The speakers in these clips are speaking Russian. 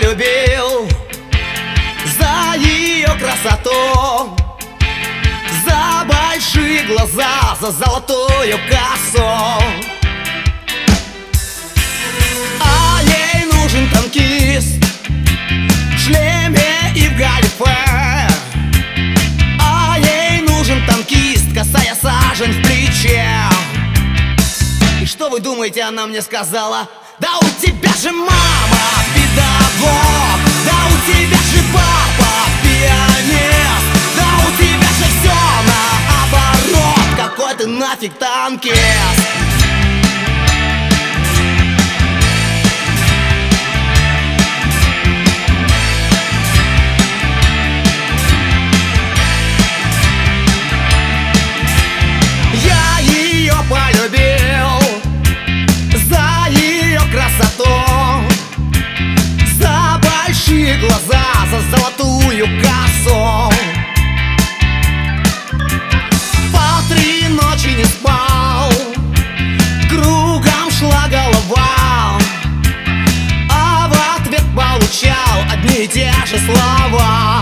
полюбил за ее красоту, за большие глаза, за золотую косу. А ей нужен танкист в шлеме и в галифе. А ей нужен танкист, косая сажень в плече. И что вы думаете, она мне сказала? Да у тебя же мама педагог, да у тебя же папа пианист, да у тебя же все наоборот, какой ты нафиг танкист. Полюбил за ее красоту, за большие глаза, за золотую косу. По 3 ночи не спал, кругом шла голова, а в ответ получал одни и те же слова.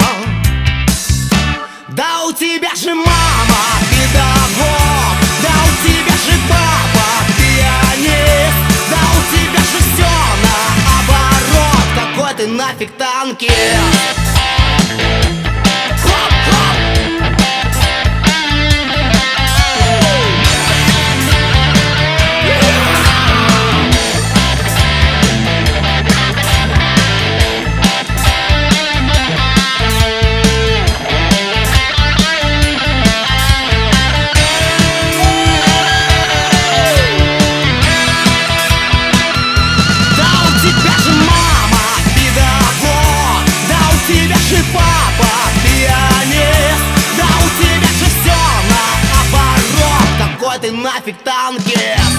Да у тебя же мама педагог, да у тебя же папа пианист, да у тебя же все наоборот, какой ты нафиг танкист. Папа пианист, да у тебя же все наоборот, какой ты нафиг танкист.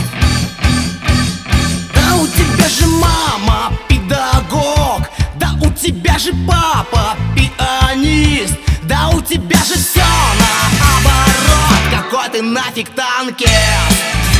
Да у тебя же мама педагог, да у тебя же папа пианист, да у тебя же все наоборот, какой ты нафиг танкист.